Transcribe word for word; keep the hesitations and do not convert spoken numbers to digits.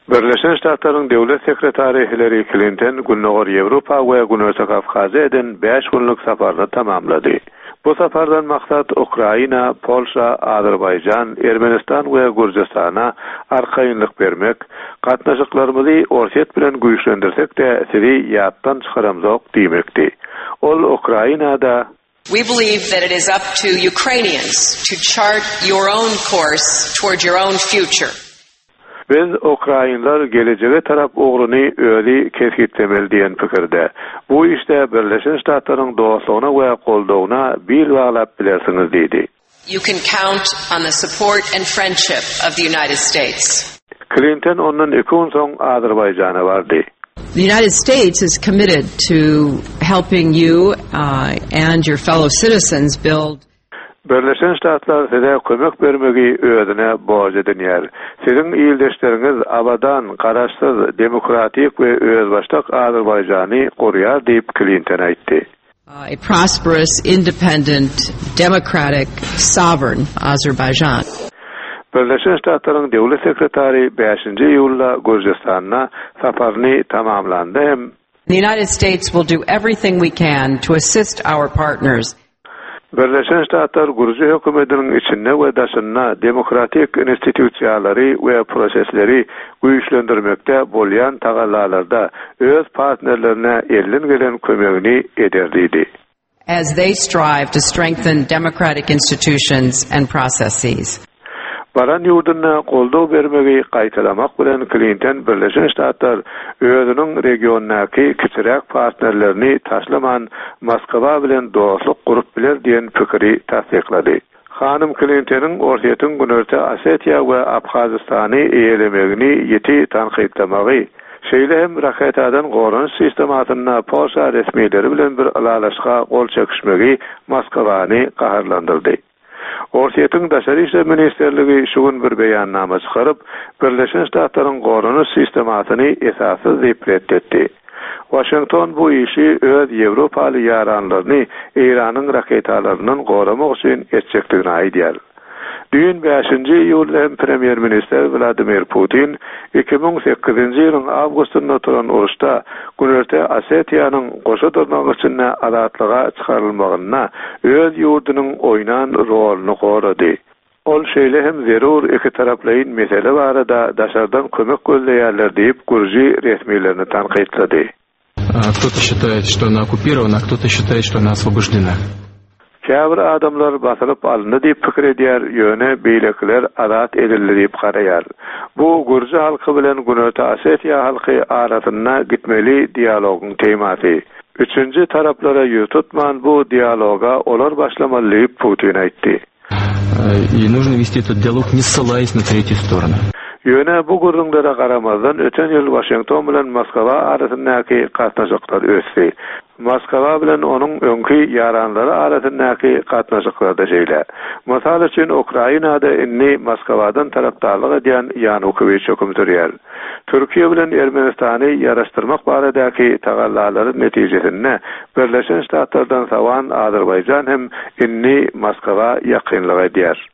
Birleşen Ştatlaryň döwlet sekretary Hillary Clinton Günogor Ýewropa we Günörtük Kafkazya'dan beş günlük saparyny tamamlady. Bu sapardan maksat Ukraina, Polşa, Azerbaycan, Ermenistan we Gürjistana arkaýynlyk bermek, gatnaşyklarymyzy orset bilen güýçlendirsek-de siri ýatdan çykaramzok diýmekdi. Ol Ukrainada We believe that it is up to Ukrainians to chart your own course toward your own future. Biz Ukrainlar geleceğe tarap ogruny özi kesgitlemeli diýen pikirde. Bu işte Birleşen Ştatlaryň dostlugyna we goldawyna bir baglap bilersiňiz diýdi. You can count on the support and friendship of the United States. Clinton ondan iki gün soň Azerbaýjana bardy. The United States is committed to helping you uh, and your fellow citizens build. Birleşen Ştatlar size kömek bermegi özüne borç edinýär. Sizin ýyldaşlaryňyz abadan, garaşsyz, demokratik we özbaşlyk Azerbaýjany gorýar diýip Clinton aýtdy. A prosperous, independent, democratic, sovereign Azerbaijan. Birleşen Ştatlaryň döwlet sekretary beşinji ýylda Gürjistana saparyny tamamlandy. The United States will do everything we can to assist our partners. Birleşen Ştatlar Gürji hökümetiniň içinde we daşynda demokratik institusiýalary we prosesleri güýçlendirmekde bolýan tagallalarda öz partnerlerine elden gelen kömegini ederdi. As they strive to strengthen democratic institutions and processes. Baran ýurduna goldaw bermegi gaýtalamak bilen Clinton Birleşen Ştatlar özüniň regiondaky kiçirek partnerlerini taşlaman Moskwa bilen dostluk gurup biler diýen pikiri tasdiklady. Hanım Clinton'ın ortaýytyň Günörtü Osetiýa we Abhazistany eýelemegini ýeti tanqidlamagy, şeýle hem raketadan gorunç sistematyna Polşa resmiýetleri bilen bir alalaşga gol çekişmegi Moskwany gaharlandyrdy. Ortaýytyň daşary işler ministerligi şu gün bir beýannama çykaryp, Birleşen Ştatlaryň gorunç sistematyny esassız diýip reddetdi. Washington bu işi öz Ýewropaly ýaranlaryny Iranyň raketalarynyň goramak üçin etjekdigini aýdýar. Dün beşinji ýylda Premier Minister Vladimir Putin iki bin sekizinji ýylyň awgustynda oturan uruşda Günörtü Osetiýanyň goşa durmak üçin adatlyga çykarylmagyna öz ýurdunyň oýnan roluny gorady. Ol şeýle hem zerur iki taraplaryň mesele barada daşardan kömek gözleýärler diýip Gürji resmiýetlerini tanqidlady. Кто-то считает, что она оккупирована, а кто-то считает, что она освобождена. Käbir adamlar basylyp alındy diýip pikir edýär, ýöne beýlekler azat edildi diýip garaýar. Bu Gürji halky bilen Günörtü Osetiýa halky arasynda gitmeli dialogyň temasy. Üçünji taraplara ýüz tutman bu dialoga olar başlamaly diýip Putin aýtdy. И нужно вести этот диалог, не ссылаясь на третью сторону. Ýöne bu gurrunlara garamazdan öten ýyl Washington bilen Moskwa arasyndaky gatnaşyklar ösdi. Moskwa bilen onuň öňki ýaranlary arasyndaky gatnaşyklar da şeýle. Mysal üçin Ukrainada inni Moskwadan tarapdarlyk edýän Yanukowyç höküm sürýär. Türkiýe bilen Ermenistany ýaraşdyrmak baradaky tagallalary netijesinde Birleşen Ştatlardan sawan Azerbaýjan hem inni Moskwa ýakynlyk edýär.